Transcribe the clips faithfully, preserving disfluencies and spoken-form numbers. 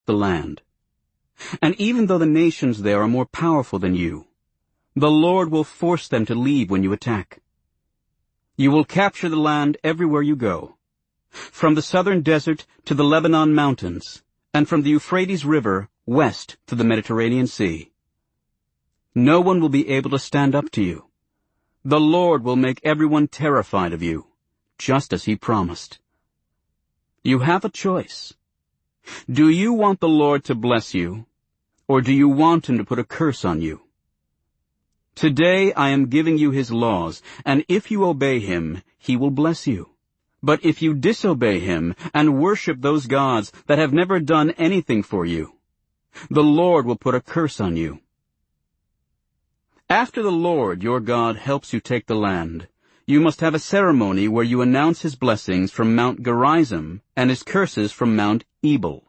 the land. And even though the nations there are more powerful than you, the Lord will force them to leave when you attack. You will capture the land everywhere you go, from the southern desert to the Lebanon mountains, and from the Euphrates River west to the Mediterranean Sea. No one will be able to stand up to you. The Lord will make everyone terrified of you, just as he promised. You have a choice. Do you want the Lord to bless you, or do you want him to put a curse on you? Today I am giving you his laws, and if you obey him, he will bless you. But if you disobey him and worship those gods that have never done anything for you, the Lord will put a curse on you. After the Lord your God helps you take the land, you must have a ceremony where you announce his blessings from Mount Gerizim and his curses from Mount Ebal.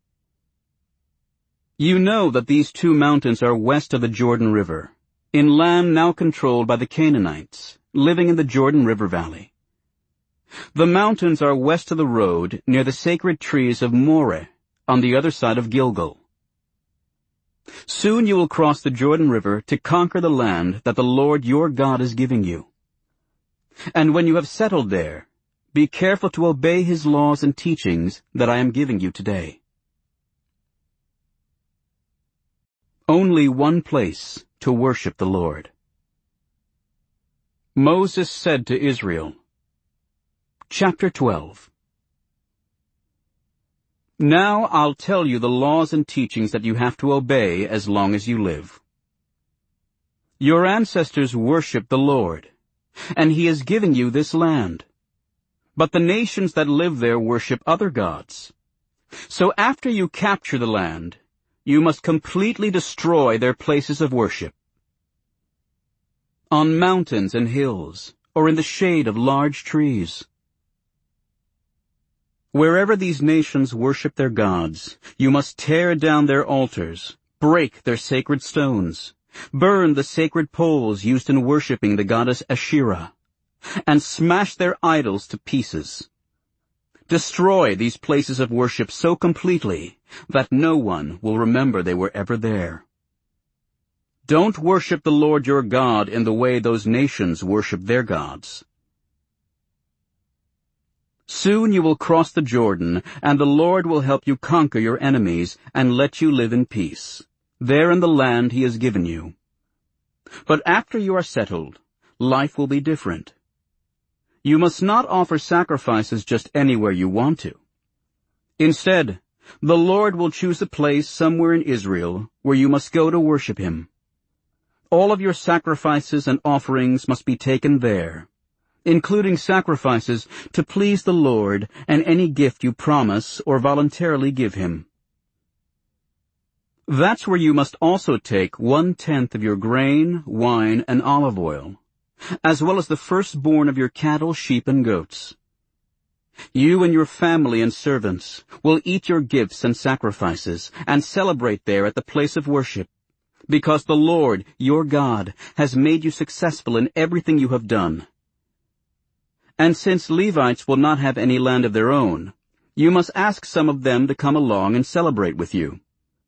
You know that these two mountains are west of the Jordan River, in land now controlled by the Canaanites, living in the Jordan River Valley. The mountains are west of the road near the sacred trees of Moreh, on the other side of Gilgal. Soon you will cross the Jordan River to conquer the land that the Lord your God is giving you. And when you have settled there, be careful to obey his laws and teachings that I am giving you today. Only one place to worship the Lord. Moses said to Israel, Chapter twelve. Now I'll tell you the laws and teachings that you have to obey as long as you live. Your ancestors worshiped the Lord, and he has given you this land. But the nations that live there worship other gods. So after you capture the land, you must completely destroy their places of worship. On mountains and hills, or in the shade of large trees. Wherever these nations worship their gods, you must tear down their altars, break their sacred stones, burn the sacred poles used in worshiping the goddess Asherah, and smash their idols to pieces. Destroy these places of worship so completely that no one will remember they were ever there. Don't worship the Lord your God in the way those nations worship their gods. Soon you will cross the Jordan, and the Lord will help you conquer your enemies and let you live in peace, there in the land he has given you. But after you are settled, life will be different. You must not offer sacrifices just anywhere you want to. Instead, the Lord will choose a place somewhere in Israel where you must go to worship him. All of your sacrifices and offerings must be taken there, including sacrifices to please the Lord and any gift you promise or voluntarily give him. That's where you must also take one-tenth of your grain, wine, and olive oil, as well as the firstborn of your cattle, sheep, and goats. You and your family and servants will eat your gifts and sacrifices and celebrate there at the place of worship, because the Lord, your God, has made you successful in everything you have done. And since Levites will not have any land of their own, you must ask some of them to come along and celebrate with you.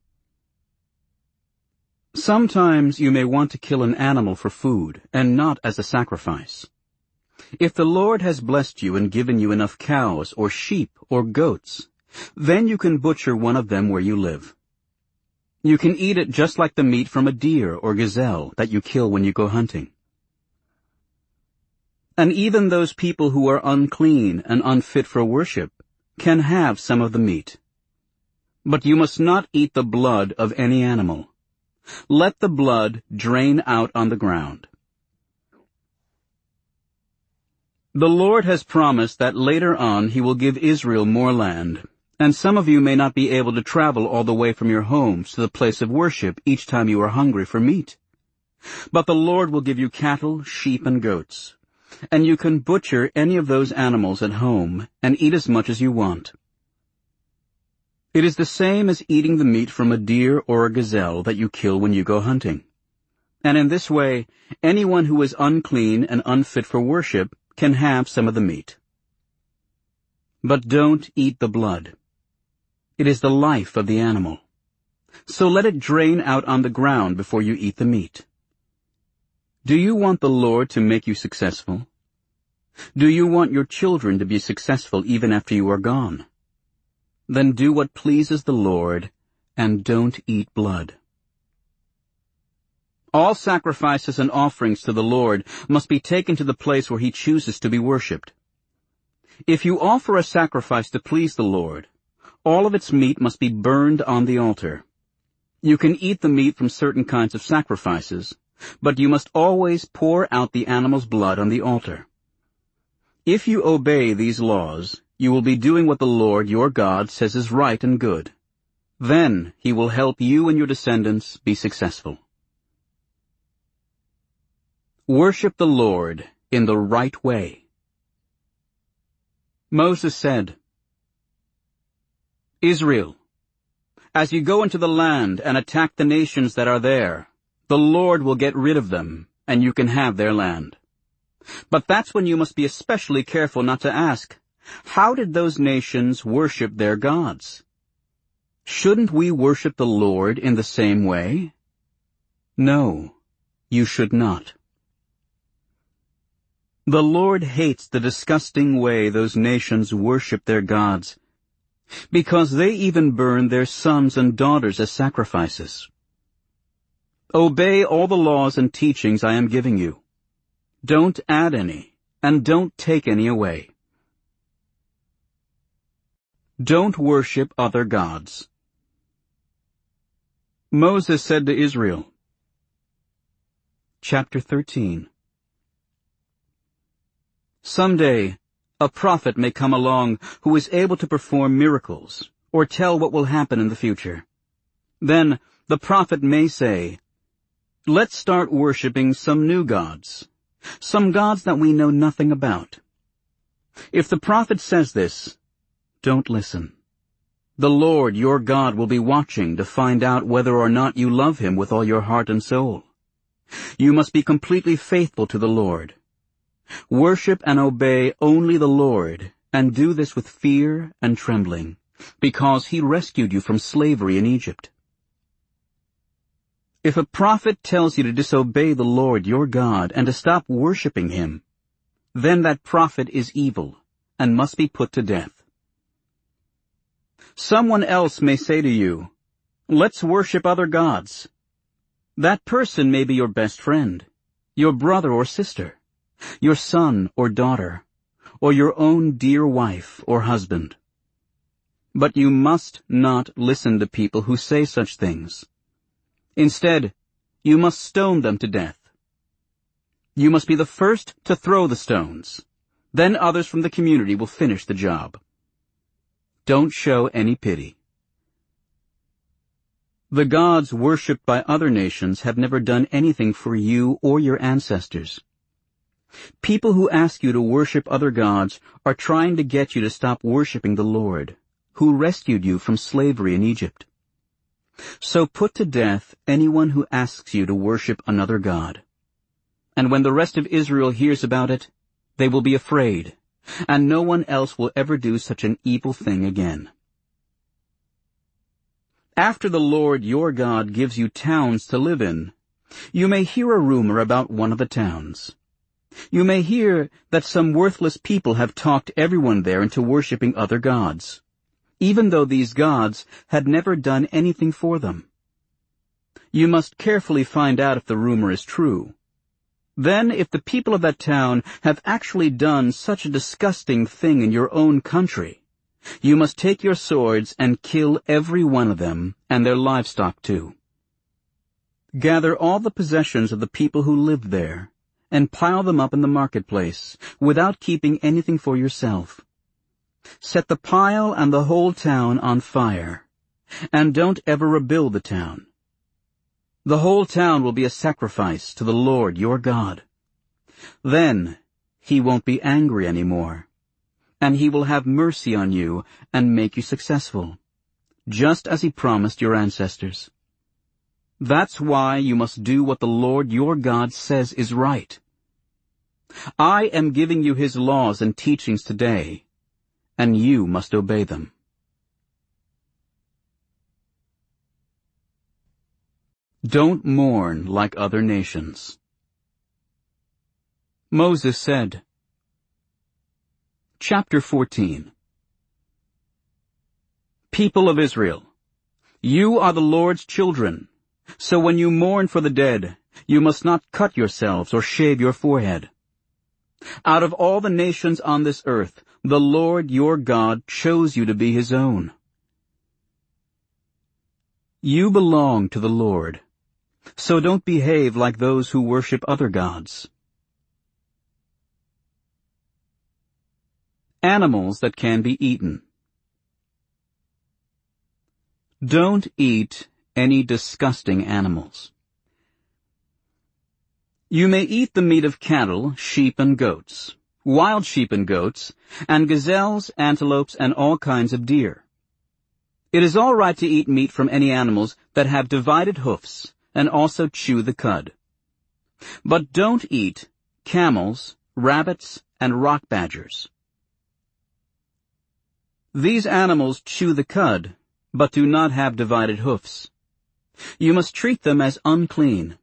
Sometimes you may want to kill an animal for food and not as a sacrifice. If the Lord has blessed you and given you enough cows or sheep or goats, then you can butcher one of them where you live. You can eat it just like the meat from a deer or gazelle that you kill when you go hunting. And even those people who are unclean and unfit for worship can have some of the meat. But you must not eat the blood of any animal. Let the blood drain out on the ground. The Lord has promised that later on he will give Israel more land, and some of you may not be able to travel all the way from your homes to the place of worship each time you are hungry for meat. But the Lord will give you cattle, sheep, and goats, and you can butcher any of those animals at home and eat as much as you want. It is the same as eating the meat from a deer or a gazelle that you kill when you go hunting. And in this way, anyone who is unclean and unfit for worship can have some of the meat. But don't eat the blood. It is the life of the animal. So let it drain out on the ground before you eat the meat. Do you want the Lord to make you successful? Do you want your children to be successful even after you are gone? Then do what pleases the Lord, and don't eat blood. All sacrifices and offerings to the Lord must be taken to the place where He chooses to be worshipped. If you offer a sacrifice to please the Lord, all of its meat must be burned on the altar. You can eat the meat from certain kinds of sacrifices, but you must always pour out the animal's blood on the altar. If you obey these laws, you will be doing what the Lord your God says is right and good. Then He will help you and your descendants be successful. Worship the Lord in the right way. Moses said, Israel, as you go into the land and attack the nations that are there, the Lord will get rid of them, and you can have their land. But that's when you must be especially careful not to ask, how did those nations worship their gods? Shouldn't we worship the Lord in the same way? No, you should not. The Lord hates the disgusting way those nations worship their gods, because they even burn their sons and daughters as sacrifices. Obey all the laws and teachings I am giving you. Don't add any, and don't take any away. Don't worship other gods. Moses said to Israel, Chapter thirteen. Someday, a prophet may come along who is able to perform miracles or tell what will happen in the future. Then the prophet may say, let's start worshiping some new gods, some gods that we know nothing about. If the prophet says this, don't listen. The Lord your God will be watching to find out whether or not you love Him with all your heart and soul. You must be completely faithful to the Lord. Worship and obey only the Lord, and do this with fear and trembling, because He rescued you from slavery in Egypt. If a prophet tells you to disobey the Lord your God and to stop worshiping Him, then that prophet is evil and must be put to death. Someone else may say to you, let's worship other gods. That person may be your best friend, your brother or sister, your son or daughter, or your own dear wife or husband. But you must not listen to people who say such things. Instead, you must stone them to death. You must be the first to throw the stones. Then others from the community will finish the job. Don't show any pity. The gods worshipped by other nations have never done anything for you or your ancestors. People who ask you to worship other gods are trying to get you to stop worshiping the Lord, who rescued you from slavery in Egypt. So put to death anyone who asks you to worship another god. And when the rest of Israel hears about it, they will be afraid, and no one else will ever do such an evil thing again. After the Lord your God gives you towns to live in, you may hear a rumor about one of the towns. You may hear that some worthless people have talked everyone there into worshiping other gods, even though these gods had never done anything for them. You must carefully find out if the rumor is true. Then, if the people of that town have actually done such a disgusting thing in your own country, you must take your swords and kill every one of them, and their livestock too. Gather all the possessions of the people who lived there, and pile them up in the marketplace, without keeping anything for yourself. Set the pile and the whole town on fire, and don't ever rebuild the town. The whole town will be a sacrifice to the Lord your God. Then He won't be angry anymore, and He will have mercy on you and make you successful, just as He promised your ancestors. That's why you must do what the Lord your God says is right. I am giving you His laws and teachings today, and you must obey them. Don't mourn like other nations. Moses said, Chapter fourteen. People of Israel, you are the Lord's children, so when you mourn for the dead, you must not cut yourselves or shave your forehead. Out of all the nations on this earth, the Lord your God chose you to be his own. You belong to the Lord, so don't behave like those who worship other gods. Animals that can be eaten. Don't eat any disgusting animals. You may eat the meat of cattle, sheep, and goats, wild sheep and goats, and gazelles, antelopes, and all kinds of deer. It is all right to eat meat from any animals that have divided hoofs and also chew the cud. But don't eat camels, rabbits, and rock badgers. These animals chew the cud, but do not have divided hoofs. You must treat them as unclean.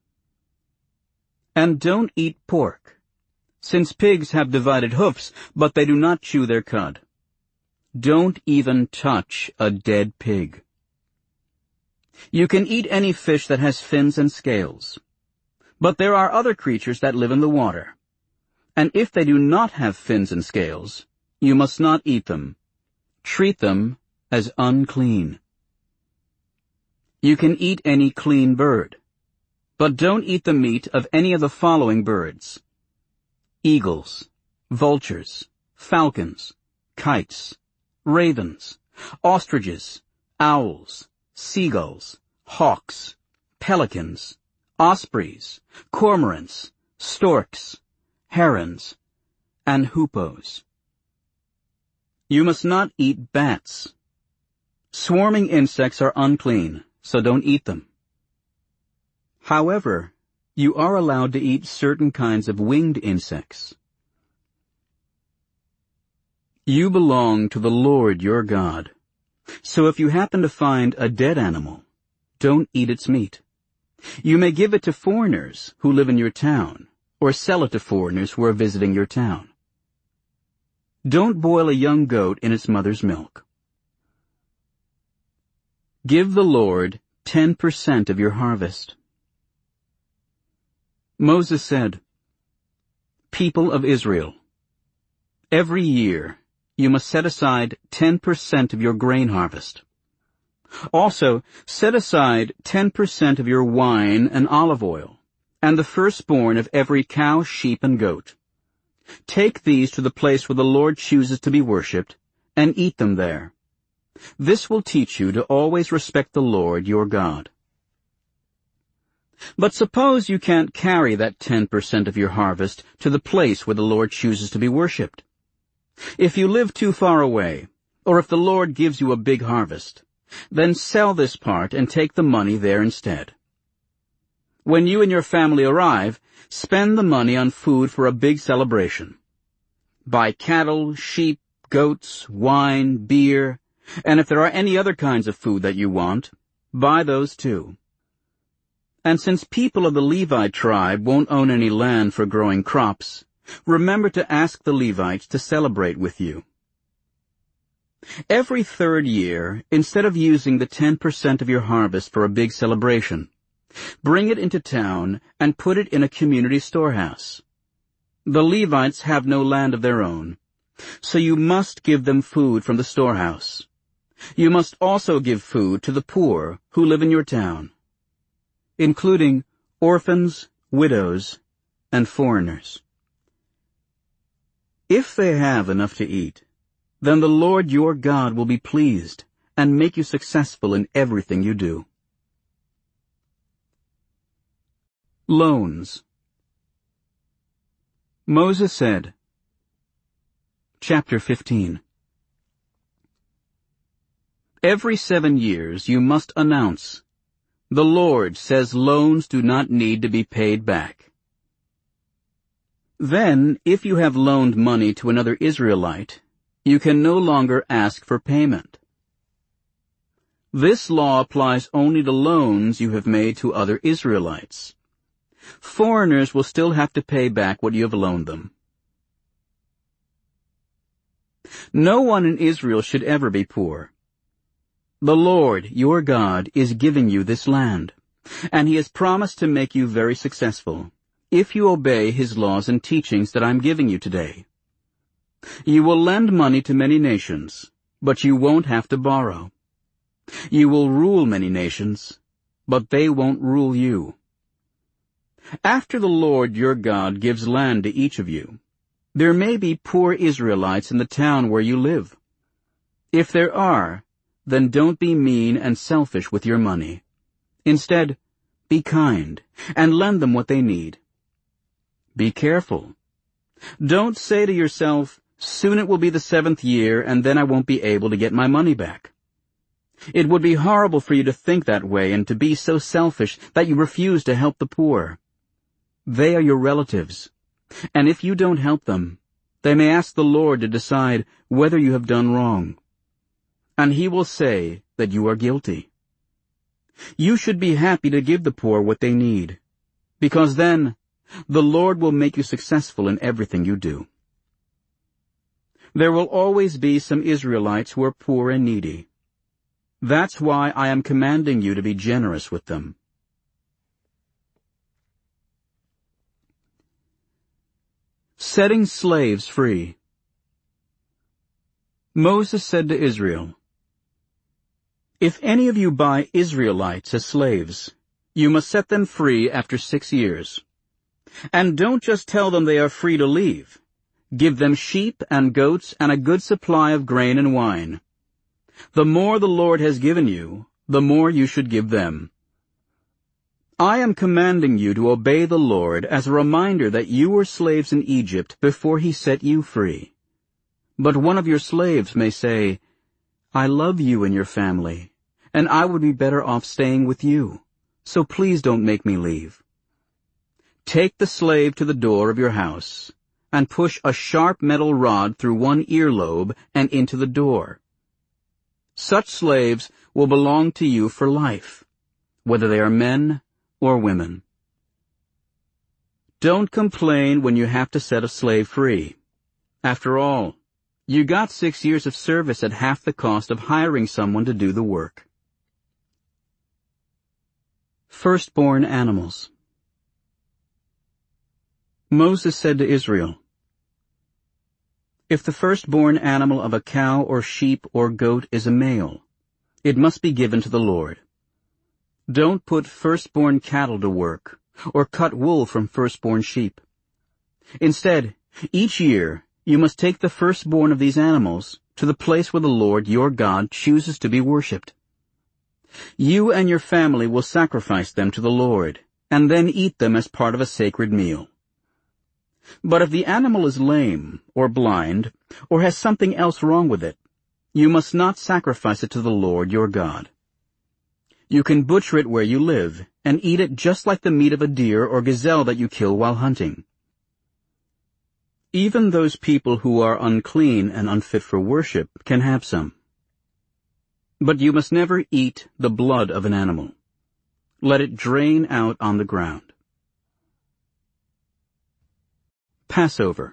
And don't eat pork, since pigs have divided hoofs, but they do not chew their cud. Don't even touch a dead pig. You can eat any fish that has fins and scales. But there are other creatures that live in the water. And if they do not have fins and scales, you must not eat them. Treat them as unclean. You can eat any clean bird, but don't eat the meat of any of the following birds: eagles, vultures, falcons, kites, ravens, ostriches, owls, seagulls, hawks, pelicans, ospreys, cormorants, storks, herons, and hoopoes. You must not eat bats. Swarming insects are unclean, so don't eat them. However, you are allowed to eat certain kinds of winged insects. You belong to the Lord your God, so if you happen to find a dead animal, don't eat its meat. You may give it to foreigners who live in your town, or sell it to foreigners who are visiting your town. Don't boil a young goat in its mother's milk. Give the Lord ten percent of your harvest. Moses said, People of Israel, every year you must set aside ten percent of your grain harvest. Also, set aside ten percent of your wine and olive oil, and the firstborn of every cow, sheep, and goat. Take these to the place where the Lord chooses to be worshipped, and eat them there. This will teach you to always respect the Lord your God. But suppose you can't carry that ten percent of your harvest to the place where the Lord chooses to be worshipped. If you live too far away, or if the Lord gives you a big harvest, then sell this part and take the money there instead. When you and your family arrive, spend the money on food for a big celebration. Buy cattle, sheep, goats, wine, beer, and if there are any other kinds of food that you want, buy those too. And since people of the Levi tribe won't own any land for growing crops, remember to ask the Levites to celebrate with you. Every third year, instead of using the ten percent of your harvest for a big celebration, bring it into town and put it in a community storehouse. The Levites have no land of their own, so you must give them food from the storehouse. You must also give food to the poor who live in your town, including orphans, widows, and foreigners. If they have enough to eat, then the Lord your God will be pleased and make you successful in everything you do. Loans. Moses said, Chapter fifteen. Every seven years you must announce, The Lord says loans do not need to be paid back. Then, if you have loaned money to another Israelite, you can no longer ask for payment. This law applies only to loans you have made to other Israelites. Foreigners will still have to pay back what you have loaned them. No one in Israel should ever be poor. The Lord, your God, is giving you this land, and He has promised to make you very successful, if you obey His laws and teachings that I'm giving you today. You will lend money to many nations, but you won't have to borrow. You will rule many nations, but they won't rule you. After the Lord your God gives land to each of you, there may be poor Israelites in the town where you live. If there are, then don't be mean and selfish with your money. Instead, be kind and lend them what they need. Be careful. Don't say to yourself, "Soon it will be the seventh year, and then I won't be able to get my money back." It would be horrible for you to think that way and to be so selfish that you refuse to help the poor. They are your relatives, and if you don't help them, they may ask the Lord to decide whether you have done wrong, and He will say that you are guilty. You should be happy to give the poor what they need, because then the Lord will make you successful in everything you do. There will always be some Israelites who are poor and needy. That's why I am commanding you to be generous with them. Setting slaves free. Moses said to Israel, "If any of you buy Israelites as slaves, you must set them free after six years. And don't just tell them they are free to leave. Give them sheep and goats and a good supply of grain and wine. The more the Lord has given you, the more you should give them. I am commanding you to obey the Lord as a reminder that you were slaves in Egypt before He set you free. But one of your slaves may say, 'I love you and your family, and I would be better off staying with you, so please don't make me leave.' Take the slave to the door of your house, and push a sharp metal rod through one earlobe and into the door. Such slaves will belong to you for life, whether they are men or women. Don't complain when you have to set a slave free. After all, you got six years of service at half the cost of hiring someone to do the work." Firstborn animals. Moses said to Israel, "If the firstborn animal of a cow or sheep or goat is a male, it must be given to the Lord. Don't put firstborn cattle to work, or cut wool from firstborn sheep. Instead, each year you must take the firstborn of these animals to the place where the Lord your God chooses to be worshipped. You and your family will sacrifice them to the Lord, and then eat them as part of a sacred meal. But if the animal is lame, or blind, or has something else wrong with it, you must not sacrifice it to the Lord your God. You can butcher it where you live, and eat it just like the meat of a deer or gazelle that you kill while hunting. Even those people who are unclean and unfit for worship can have some. But you must never eat the blood of an animal. Let it drain out on the ground." Passover.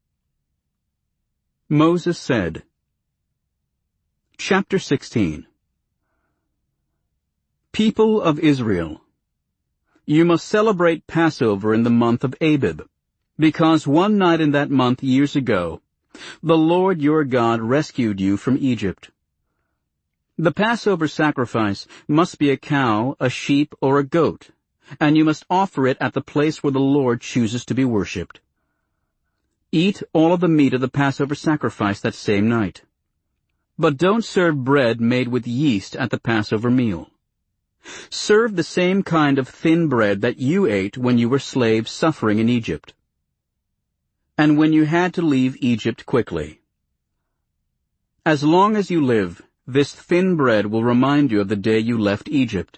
Moses said, Chapter sixteen. People of Israel, you must celebrate Passover in the month of Abib, because one night in that month years ago, the Lord your God rescued you from Egypt. The Passover sacrifice must be a cow, a sheep, or a goat, and you must offer it at the place where the Lord chooses to be worshipped. Eat all of the meat of the Passover sacrifice that same night. But don't serve bread made with yeast at the Passover meal. Serve the same kind of thin bread that you ate when you were slaves suffering in Egypt, and when you had to leave Egypt quickly. As long as you live, this thin bread will remind you of the day you left Egypt.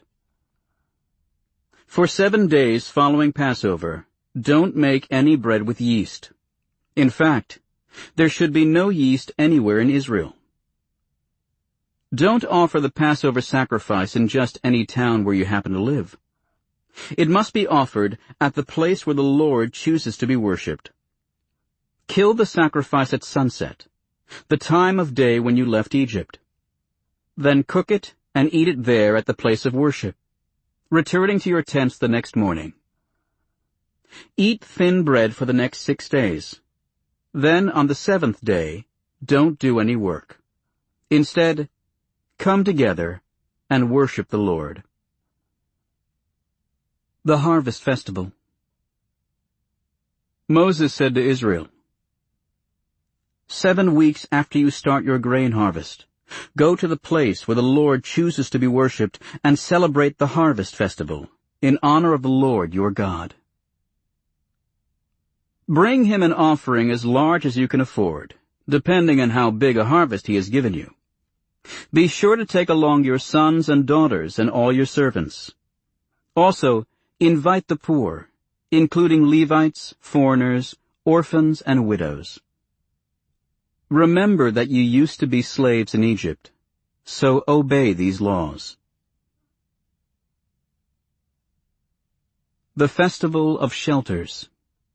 For seven days following Passover, don't make any bread with yeast. In fact, there should be no yeast anywhere in Israel. Don't offer the Passover sacrifice in just any town where you happen to live. It must be offered at the place where the Lord chooses to be worshipped. Kill the sacrifice at sunset, the time of day when you left Egypt. Then cook it and eat it there at the place of worship, returning to your tents the next morning. Eat thin bread for the next six days. Then on the seventh day, don't do any work. Instead, come together and worship the Lord. The Harvest Festival. Moses said to Israel, Seven weeks after you start your grain harvest, go to the place where the Lord chooses to be worshipped and celebrate the Harvest Festival in honor of the Lord your God. Bring him an offering as large as you can afford, depending on how big a harvest he has given you. Be sure to take along your sons and daughters and all your servants. Also, invite the poor, including Levites, foreigners, orphans, and widows. Remember that you used to be slaves in Egypt, so obey these laws. The Festival of Shelters.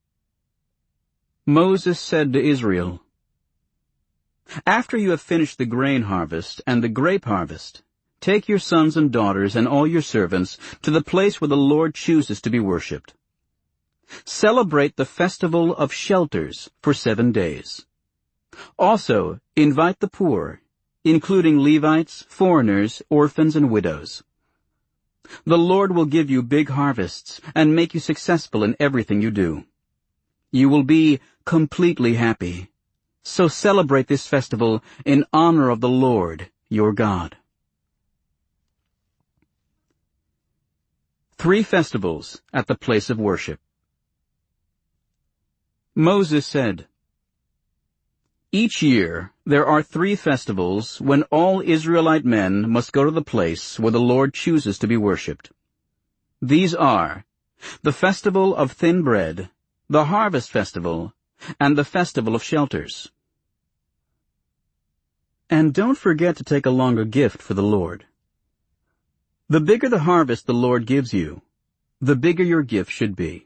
Moses said to Israel, After you have finished the grain harvest and the grape harvest, take your sons and daughters and all your servants to the place where the Lord chooses to be worshipped. Celebrate the Festival of Shelters for seven days. Also, invite the poor, including Levites, foreigners, orphans, and widows. The Lord will give you big harvests and make you successful in everything you do. You will be completely happy. So celebrate this festival in honor of the Lord, your God. Three festivals at the place of worship. Moses said, Each year there are three festivals when all Israelite men must go to the place where the Lord chooses to be worshipped. These are the Festival of Thin Bread, the Harvest Festival, and the Festival of Shelters. And don't forget to take along a gift for the Lord. The bigger the harvest the Lord gives you, the bigger your gift should be.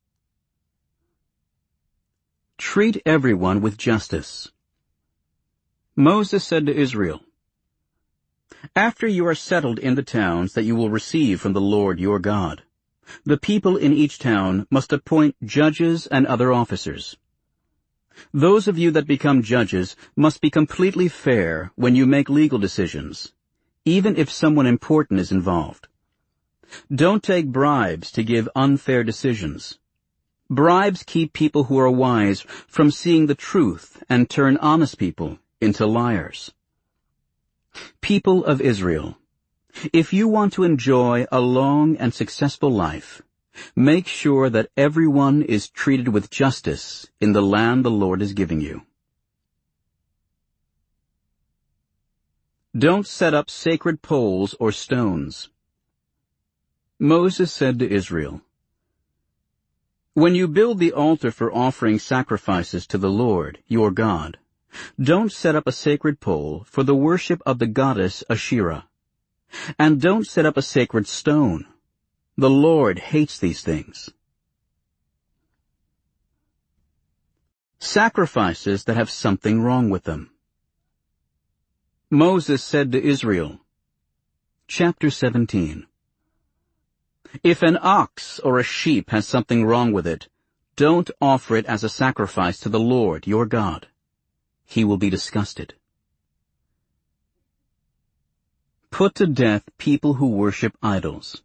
Treat everyone with justice. Moses said to Israel, After you are settled in the towns that you will receive from the Lord your God, the people in each town must appoint judges and other officers. Those of you that become judges must be completely fair when you make legal decisions, even if someone important is involved. Don't take bribes to give unfair decisions. Bribes keep people who are wise from seeing the truth and turn honest people into liars. People of Israel, if you want to enjoy a long and successful life, make sure that everyone is treated with justice in the land the Lord is giving you. Don't set up sacred poles or stones. Moses said to Israel, When you build the altar for offering sacrifices to the Lord, your God, don't set up a sacred pole for the worship of the goddess Asherah. And don't set up a sacred stone. The Lord hates these things. Sacrifices that have something wrong with them. Moses said to Israel, Chapter seventeen, If an ox or a sheep has something wrong with it, don't offer it as a sacrifice to the Lord your God. He will be disgusted. Put to death people who worship idols.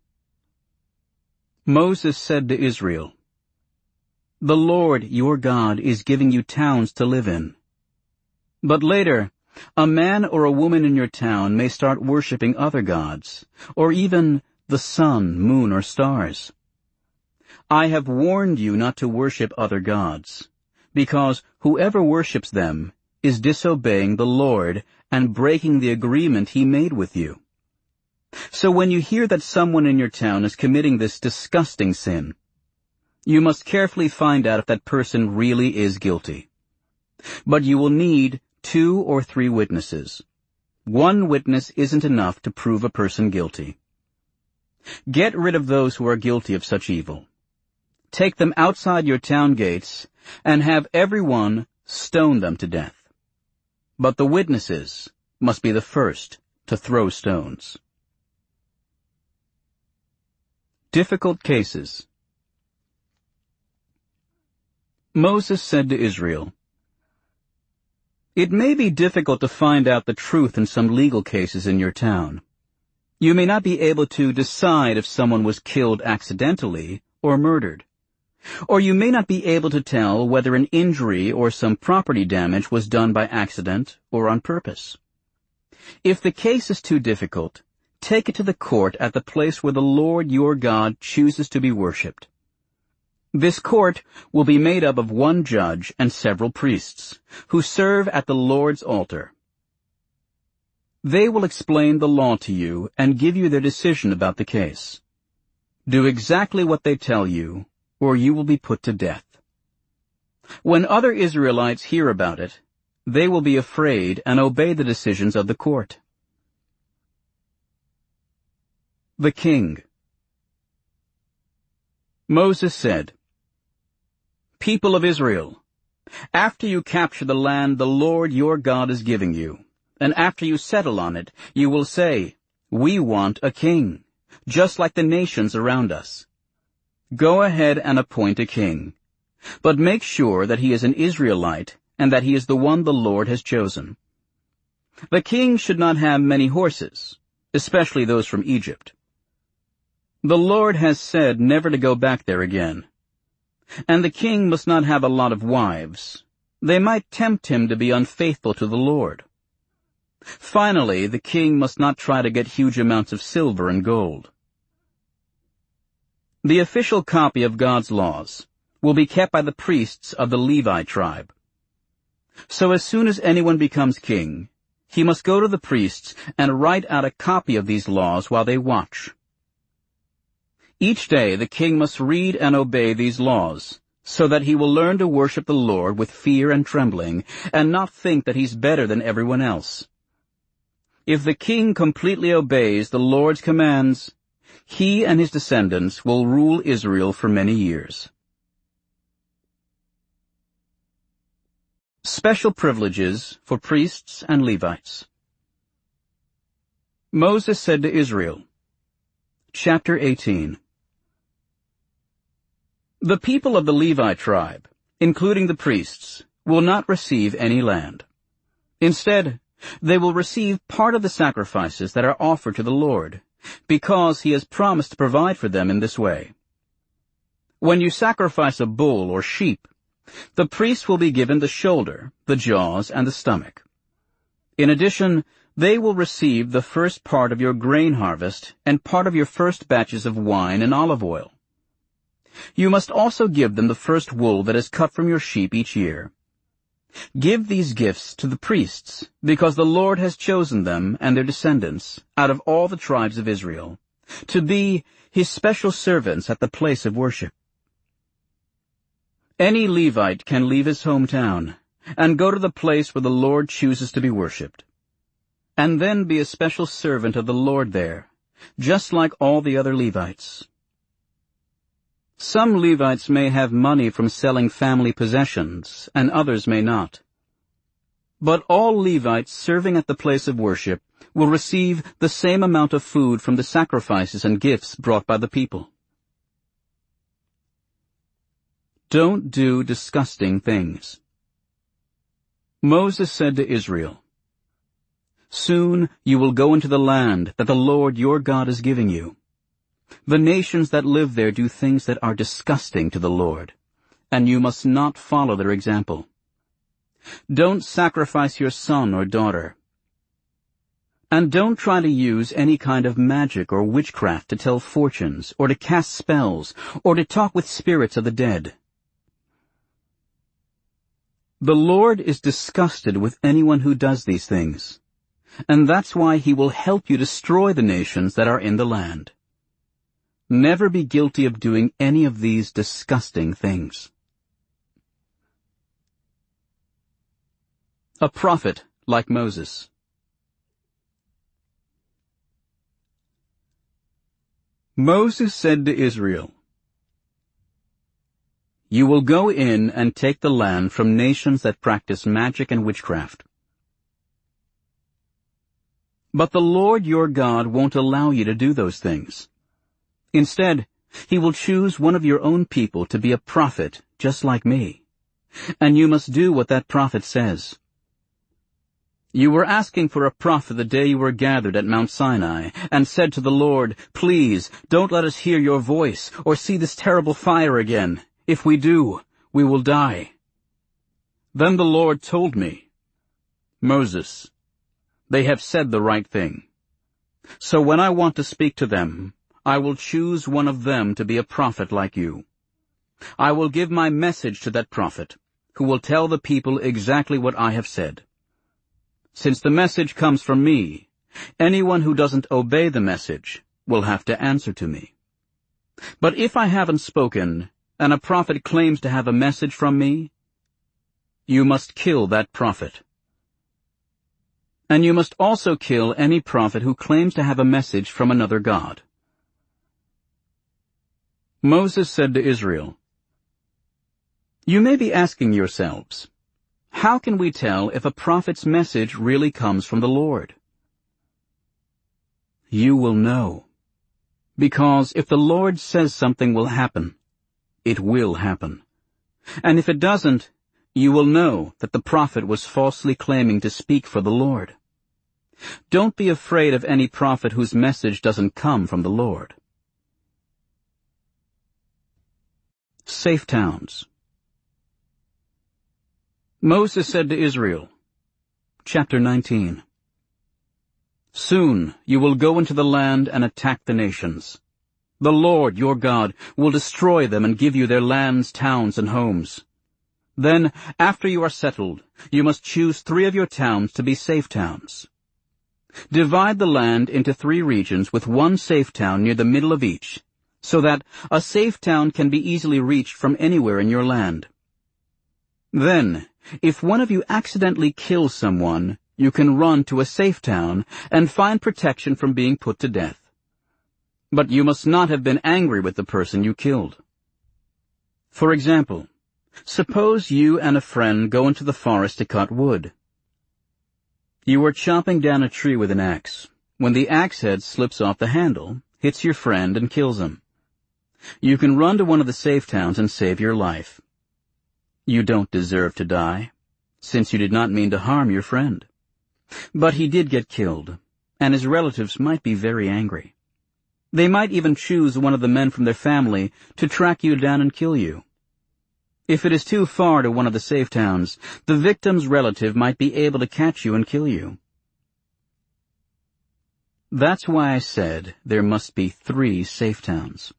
Moses said to Israel, The Lord your God is giving you towns to live in. But later, a man or a woman in your town may start worshiping other gods, or even the sun, moon, or stars. I have warned you not to worship other gods, because whoever worships them is disobeying the Lord and breaking the agreement he made with you. So when you hear that someone in your town is committing this disgusting sin, you must carefully find out if that person really is guilty. But you will need two or three witnesses. One witness isn't enough to prove a person guilty. Get rid of those who are guilty of such evil. Take them outside your town gates and have everyone stone them to death. But the witnesses must be the first to throw stones. Difficult cases. Moses said to Israel, "It may be difficult to find out the truth in some legal cases in your town. You may not be able to decide if someone was killed accidentally or murdered. Or you may not be able to tell whether an injury or some property damage was done by accident or on purpose. If the case is too difficult, take it to the court at the place where the Lord your God chooses to be worshipped. This court will be made up of one judge and several priests, who serve at the Lord's altar. They will explain the law to you and give you their decision about the case. Do exactly what they tell you, or you will be put to death. When other Israelites hear about it, they will be afraid and obey the decisions of the court." The king. Moses said, "People of Israel, after you capture the land the Lord your God is giving you, and after you settle on it, you will say, 'We want a king, just like the nations around us.' Go ahead and appoint a king, but make sure that he is an Israelite and that he is the one the Lord has chosen. The king should not have many horses, especially those from Egypt. The Lord has said never to go back there again. And the king must not have a lot of wives. They might tempt him to be unfaithful to the Lord. Finally, the king must not try to get huge amounts of silver and gold. The official copy of God's laws will be kept by the priests of the Levi tribe. So as soon as anyone becomes king, he must go to the priests and write out a copy of these laws while they watch. Each day the king must read and obey these laws, so that he will learn to worship the Lord with fear and trembling, and not think that he's better than everyone else. If the king completely obeys the Lord's commands, he and his descendants will rule Israel for many years." Special privileges for priests and Levites. Moses said to Israel, Chapter eighteen. The people of the Levi tribe, including the priests, will not receive any land. Instead, they will receive part of the sacrifices that are offered to the Lord, because he has promised to provide for them in this way. When you sacrifice a bull or sheep, the priest will be given the shoulder, the jaws, and the stomach. In addition, they will receive the first part of your grain harvest and part of your first batches of wine and olive oil. You must also give them the first wool that is cut from your sheep each year. Give these gifts to the priests, because the Lord has chosen them and their descendants out of all the tribes of Israel, to be his special servants at the place of worship. Any Levite can leave his hometown and go to the place where the Lord chooses to be worshipped, and then be a special servant of the Lord there, just like all the other Levites. Some Levites may have money from selling family possessions, and others may not. But all Levites serving at the place of worship will receive the same amount of food from the sacrifices and gifts brought by the people. Don't do disgusting things. Moses said to Israel, "Soon you will go into the land that the Lord your God is giving you. The nations that live there do things that are disgusting to the Lord, and you must not follow their example. Don't sacrifice your son or daughter. And don't try to use any kind of magic or witchcraft to tell fortunes, or to cast spells, or to talk with spirits of the dead. The Lord is disgusted with anyone who does these things, and that's why he will help you destroy the nations that are in the land. Never be guilty of doing any of these disgusting things." A prophet like Moses. Moses said to Israel, "You will go in and take the land from nations that practice magic and witchcraft. But the Lord your God won't allow you to do those things. Instead, He will choose one of your own people to be a prophet just like me, and you must do what that prophet says. You were asking for a prophet the day you were gathered at Mount Sinai, and said to the Lord, 'Please, don't let us hear your voice or see this terrible fire again. If we do, we will die.' Then the Lord told me, 'Moses, they have said the right thing. So when I want to speak to them, I will choose one of them to be a prophet like you. I will give my message to that prophet, who will tell the people exactly what I have said. Since the message comes from me, anyone who doesn't obey the message will have to answer to me. But if I haven't spoken, and a prophet claims to have a message from me, you must kill that prophet. And you must also kill any prophet who claims to have a message from another god.'" Moses said to Israel, "You may be asking yourselves, how can we tell if a prophet's message really comes from the Lord? You will know. Because if the Lord says something will happen, it will happen. And if it doesn't, you will know that the prophet was falsely claiming to speak for the Lord. Don't be afraid of any prophet whose message doesn't come from the Lord." Safe towns. Moses said to Israel, Chapter nineteen, "Soon you will go into the land and attack the nations. The Lord, your God, will destroy them and give you their lands, towns, and homes. Then, after you are settled, you must choose three of your towns to be safe towns. Divide the land into three regions with one safe town near the middle of each, so that a safe town can be easily reached from anywhere in your land. Then, if one of you accidentally kills someone, you can run to a safe town and find protection from being put to death. But you must not have been angry with the person you killed. For example, suppose you and a friend go into the forest to cut wood. You are chopping down a tree with an axe, when the axe head slips off the handle, hits your friend, and kills him. You can run to one of the safe towns and save your life. You don't deserve to die, since you did not mean to harm your friend. But he did get killed, and his relatives might be very angry. They might even choose one of the men from their family to track you down and kill you. If it is too far to one of the safe towns, the victim's relative might be able to catch you and kill you. That's why I said there must be three safe towns.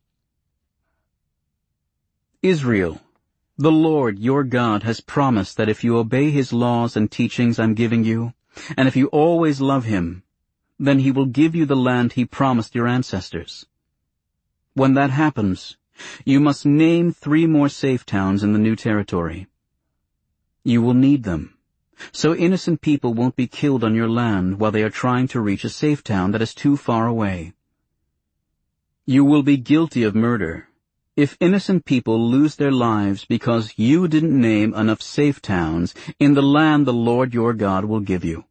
Israel, the Lord your God has promised that if you obey His laws and teachings I'm giving you, and if you always love Him, then He will give you the land He promised your ancestors. When that happens, you must name three more safe towns in the new territory. You will need them, so innocent people won't be killed on your land while they are trying to reach a safe town that is too far away. You will be guilty of murder if innocent people lose their lives because you didn't name enough safe towns in the land the Lord your God will give you.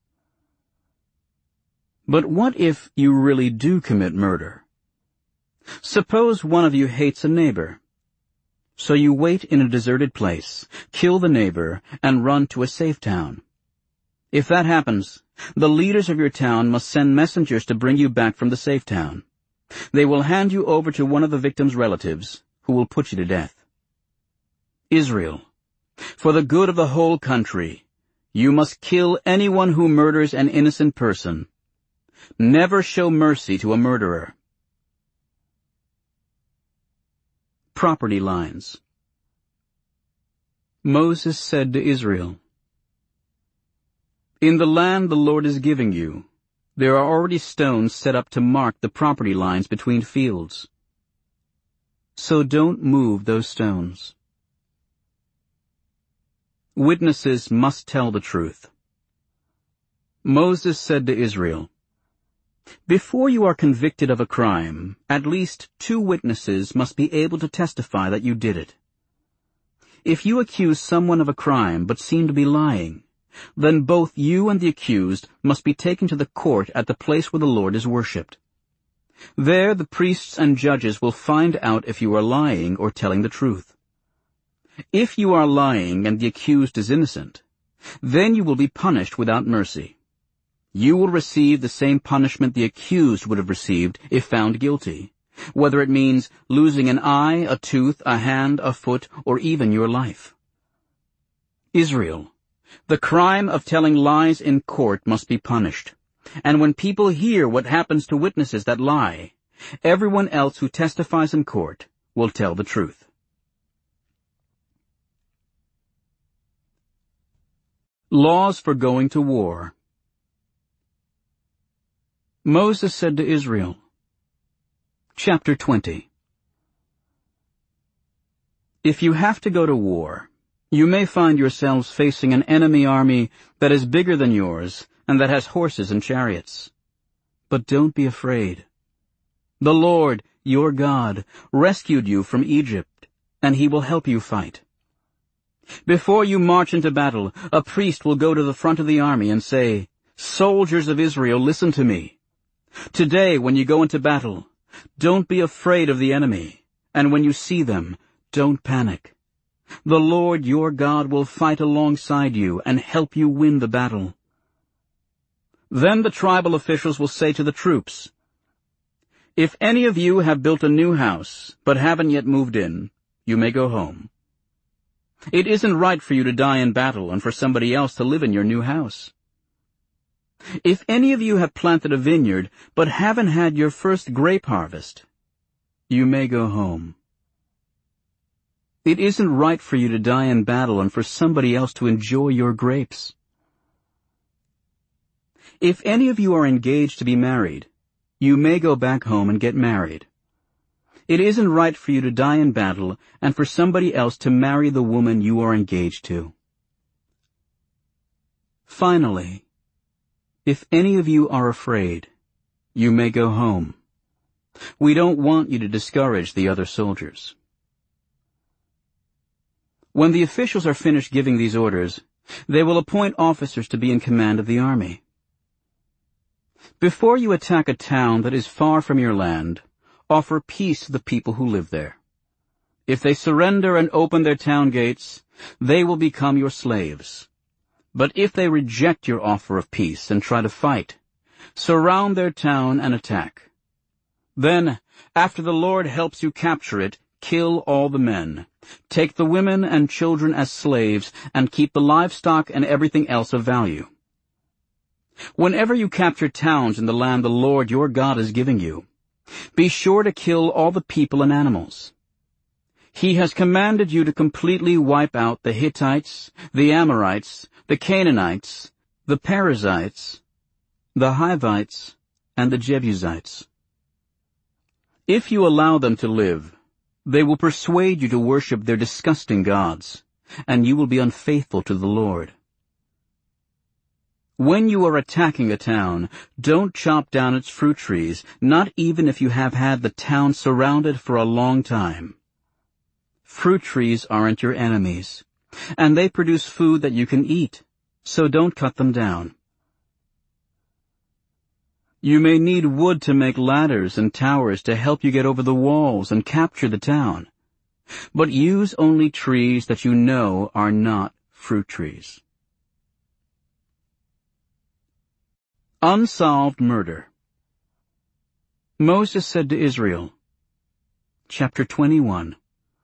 But what if you really do commit murder? Suppose one of you hates a neighbor. So you wait in a deserted place, kill the neighbor, and run to a safe town. If that happens, the leaders of your town must send messengers to bring you back from the safe town. They will hand you over to one of the victim's relatives, who will put you to death. Israel, for the good of the whole country, you must kill anyone who murders an innocent person. Never show mercy to a murderer. Property lines. Moses said to Israel, "In the land the Lord is giving you, there are already stones set up to mark the property lines between fields. So don't move those stones." Witnesses must tell the truth. Moses said to Israel, Before you are convicted of a crime, at least two witnesses must be able to testify that you did it. If you accuse someone of a crime but seem to be lying, then both you and the accused must be taken to the court at the place where the Lord is worshipped. There the priests and judges will find out if you are lying or telling the truth. If you are lying and the accused is innocent, then you will be punished without mercy. You will receive the same punishment the accused would have received if found guilty, whether it means losing an eye, a tooth, a hand, a foot, or even your life. Israel, the crime of telling lies in court must be punished, and when people hear what happens to witnesses that lie, everyone else who testifies in court will tell the truth. Laws for going to war. Moses said to Israel, Chapter twenty. If you have to go to war, you may find yourselves facing an enemy army that is bigger than yours and that has horses and chariots. But don't be afraid. The Lord, your God, rescued you from Egypt, and He will help you fight. Before you march into battle, a priest will go to the front of the army and say, Soldiers of Israel, listen to me. Today, when you go into battle, don't be afraid of the enemy, and when you see them, don't panic. The Lord your God will fight alongside you and help you win the battle. Then the tribal officials will say to the troops, If any of you have built a new house, but haven't yet moved in, you may go home. It isn't right for you to die in battle and for somebody else to live in your new house. If any of you have planted a vineyard, but haven't had your first grape harvest, you may go home. It isn't right for you to die in battle and for somebody else to enjoy your grapes. If any of you are engaged to be married, you may go back home and get married. It isn't right for you to die in battle and for somebody else to marry the woman you are engaged to. Finally, if any of you are afraid, you may go home. We don't want you to discourage the other soldiers. When the officials are finished giving these orders, they will appoint officers to be in command of the army. Before you attack a town that is far from your land, offer peace to the people who live there. If they surrender and open their town gates, they will become your slaves. But if they reject your offer of peace and try to fight, surround their town and attack. Then, after the Lord helps you capture it, kill all the men. Take the women and children as slaves, and keep the livestock and everything else of value. Whenever you capture towns in the land the Lord your God is giving you, be sure to kill all the people and animals. He has commanded you to completely wipe out the Hittites, the Amorites, the Canaanites, the Perizzites, the Hivites, and the Jebusites. If you allow them to live, they will persuade you to worship their disgusting gods, and you will be unfaithful to the Lord. When you are attacking a town, don't chop down its fruit trees, not even if you have had the town surrounded for a long time. Fruit trees aren't your enemies, and they produce food that you can eat, so don't cut them down. You may need wood to make ladders and towers to help you get over the walls and capture the town, but use only trees that you know are not fruit trees. Unsolved murder. Moses said to Israel, Chapter twenty-one.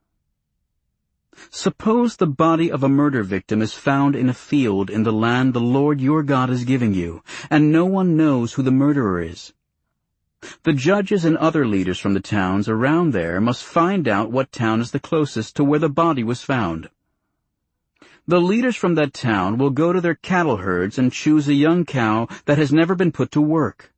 Suppose the body of a murder victim is found in a field in the land the Lord your God is giving you, and no one knows who the murderer is. The judges and other leaders from the towns around there must find out what town is the closest to where the body was found. The leaders from that town will go to their cattle herds and choose a young cow that has never been put to work.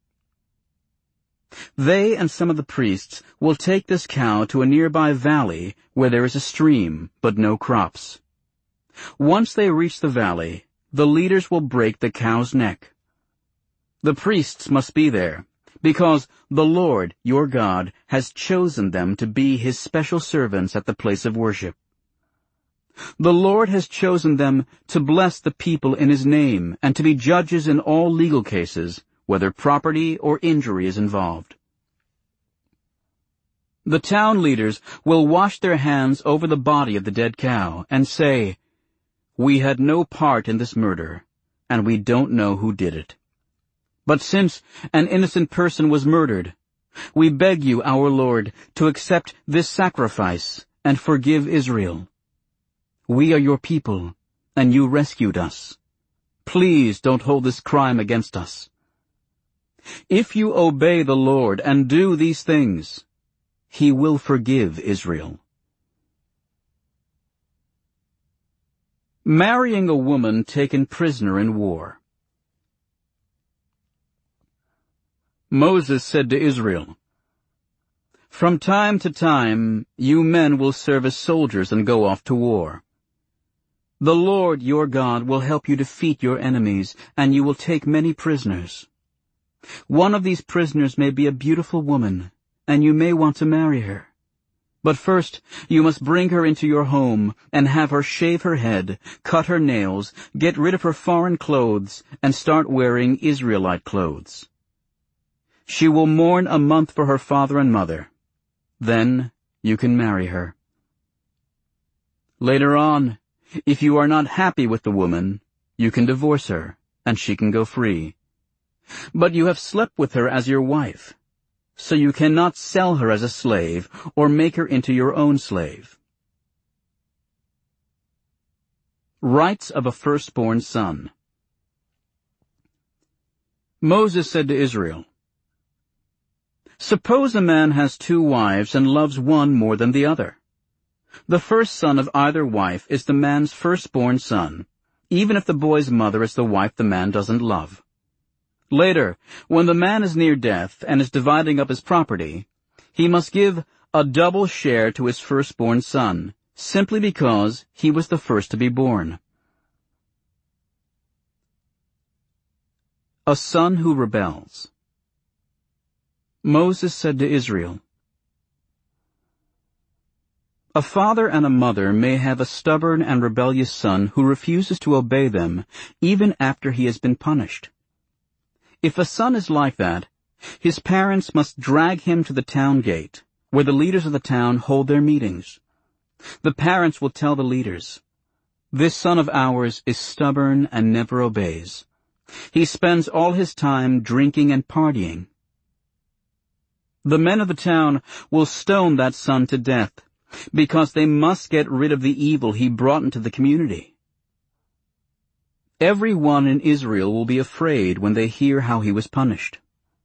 They and some of the priests will take this cow to a nearby valley where there is a stream, but no crops. Once they reach the valley, the leaders will break the cow's neck. The priests must be there, because the Lord, your God, has chosen them to be his special servants at the place of worship. The Lord has chosen them to bless the people in his name and to be judges in all legal cases, whether property or injury is involved. The town leaders will wash their hands over the body of the dead cow and say, "We had no part in this murder, and we don't know who did it. But since an innocent person was murdered, we beg you, our Lord, to accept this sacrifice and forgive Israel. We are your people, and you rescued us. Please don't hold this crime against us. If you obey the Lord and do these things, he will forgive Israel." Marrying a woman taken prisoner in war. Moses said to Israel, "From time to time you men will serve as soldiers and go off to war. The Lord your God will help you defeat your enemies, and you will take many prisoners. One of these prisoners may be a beautiful woman, and you may want to marry her. But first you must bring her into your home and have her shave her head, cut her nails, get rid of her foreign clothes, and start wearing Israelite clothes. She will mourn a month for her father and mother. Then you can marry her. Later on, if you are not happy with the woman, you can divorce her, and she can go free. But you have slept with her as your wife, so you cannot sell her as a slave or make her into your own slave." Rights of a firstborn son. Moses said to Israel, "Suppose a man has two wives and loves one more than the other. The first son of either wife is the man's firstborn son, even if the boy's mother is the wife the man doesn't love. Later, when the man is near death and is dividing up his property, he must give a double share to his firstborn son, simply because he was the first to be born." A son who rebels. Moses said to Israel, "A father and a mother may have a stubborn and rebellious son who refuses to obey them even after he has been punished. If a son is like that, his parents must drag him to the town gate, where the leaders of the town hold their meetings. The parents will tell the leaders, 'This son of ours is stubborn and never obeys. He spends all his time drinking and partying.' The men of the town will stone that son to death, because they must get rid of the evil he brought into the community. Everyone in Israel will be afraid when they hear how he was punished."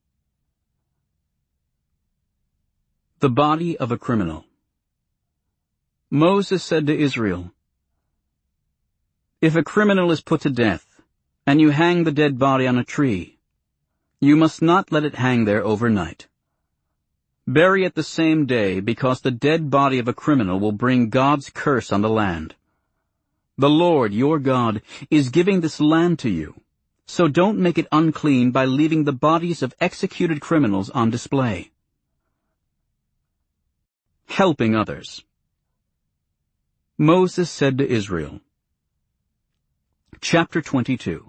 The body of a criminal. Moses said to Israel, "If a criminal is put to death, and you hang the dead body on a tree, you must not let it hang there overnight. Bury it the same day, because the dead body of a criminal will bring God's curse on the land. The Lord, your God, is giving this land to you, so don't make it unclean by leaving the bodies of executed criminals on display." Helping others. Moses said to Israel, Chapter twenty-two.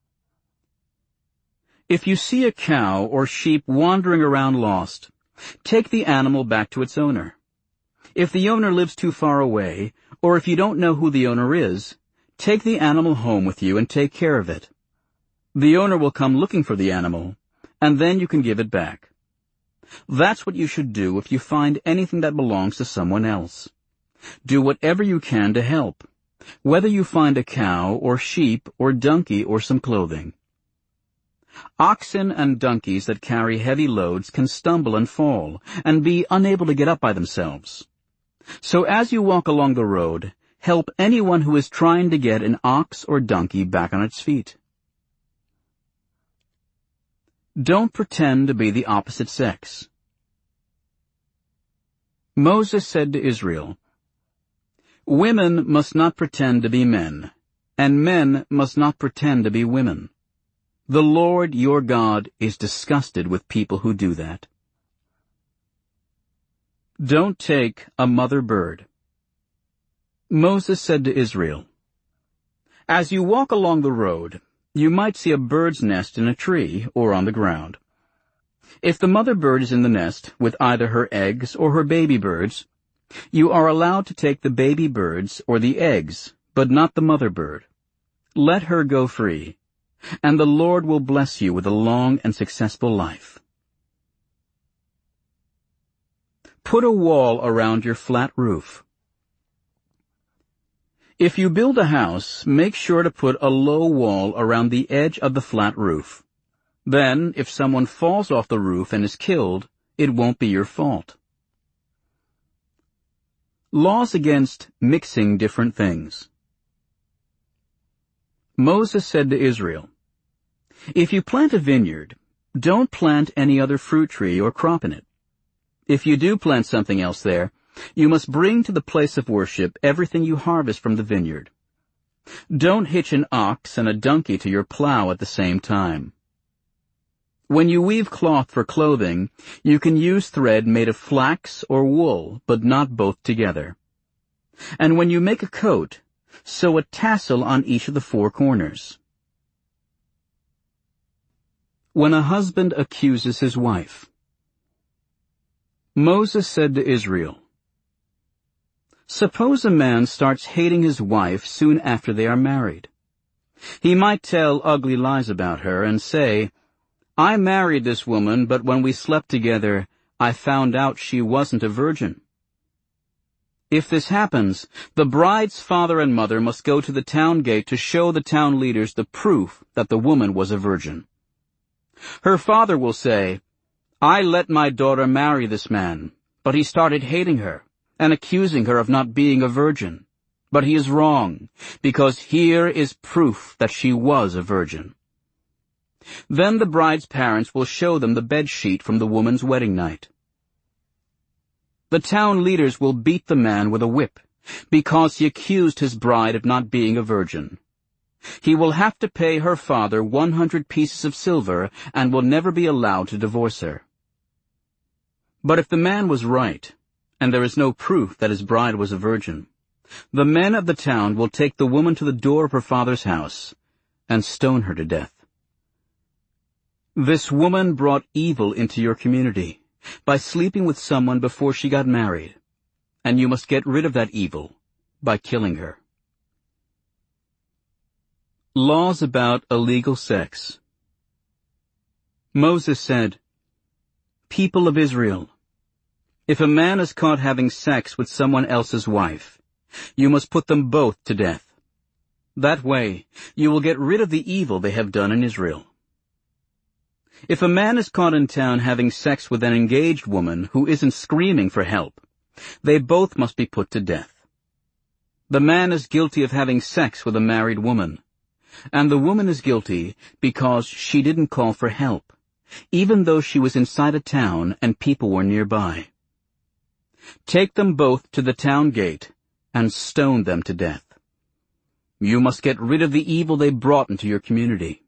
If you see a cow or sheep wandering around lost, take the animal back to its owner. If the owner lives too far away, or if you don't know who the owner is, take the animal home with you and take care of it. The owner will come looking for the animal, and then you can give it back. That's what you should do if you find anything that belongs to someone else. Do whatever you can to help, whether you find a cow or sheep or donkey or some clothing. Oxen and donkeys that carry heavy loads can stumble and fall, and be unable to get up by themselves. So as you walk along the road, help anyone who is trying to get an ox or donkey back on its feet. Don't pretend to be the opposite sex. Moses said to Israel, "Women must not pretend to be men, and men must not pretend to be women. The Lord your God is disgusted with people who do that. Don't take a mother bird. Moses said to Israel, As you walk along the road, you might see a bird's nest in a tree or on the ground. If the mother bird is in the nest with either her eggs or her baby birds, you are allowed to take the baby birds or the eggs, but not the mother bird. Let her go free, and the Lord will bless you with a long and successful life. Put a wall around your flat roof. If you build a house, make sure to put a low wall around the edge of the flat roof. Then, if someone falls off the roof and is killed, it won't be your fault. Laws against mixing different things. Moses said to Israel, If you plant a vineyard, don't plant any other fruit tree or crop in it. If you do plant something else there, you must bring to the place of worship everything you harvest from the vineyard. Don't hitch an ox and a donkey to your plow at the same time. When you weave cloth for clothing, you can use thread made of flax or wool, but not both together. And when you make a coat, sew a tassel on each of the four corners. When a husband accuses his wife. Moses said to Israel, Suppose a man starts hating his wife soon after they are married. He might tell ugly lies about her and say, I married this woman, but when we slept together, I found out she wasn't a virgin. If this happens, the bride's father and mother must go to the town gate to show the town leaders the proof that the woman was a virgin. Her father will say, I let my daughter marry this man, but he started hating her and accusing her of not being a virgin. But he is wrong, because here is proof that she was a virgin. Then the bride's parents will show them the bed sheet from the woman's wedding night. The town leaders will beat the man with a whip, because he accused his bride of not being a virgin. He will have to pay her father one hundred pieces of silver and will never be allowed to divorce her. But if the man was right, and there is no proof that his bride was a virgin, the men of the town will take the woman to the door of her father's house and stone her to death. This woman brought evil into your community by sleeping with someone before she got married, and you must get rid of that evil by killing her. Laws about illegal sex. Moses said, People of Israel, if a man is caught having sex with someone else's wife, you must put them both to death. That way, you will get rid of the evil they have done in Israel. If a man is caught in town having sex with an engaged woman who isn't screaming for help, they both must be put to death. The man is guilty of having sex with a married woman, and the woman is guilty because she didn't call for help, even though she was inside a town and people were nearby. Take them both to the town gate and stone them to death. You must get rid of the evil they brought into your community.